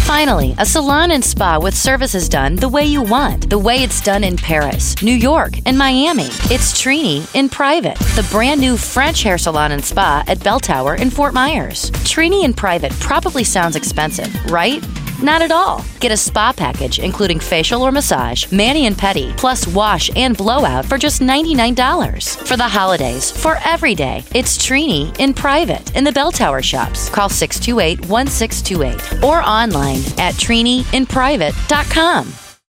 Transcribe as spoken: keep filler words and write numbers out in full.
Finally, a salon and spa with services done the way you want, the way it's done in Paris, New York, and Miami. It's Trini in Private, the brand new French hair salon and spa at Bell Tower in Fort Myers. Trini in Private probably sounds expensive, right? Not at all. Get a spa package including facial or massage, mani and pedi, plus wash and blowout for just ninety-nine dollars. For the holidays, for every day, it's Trini in Private in the Bell Tower shops. Call six two eight, one six two eight or online at trini in private dot com.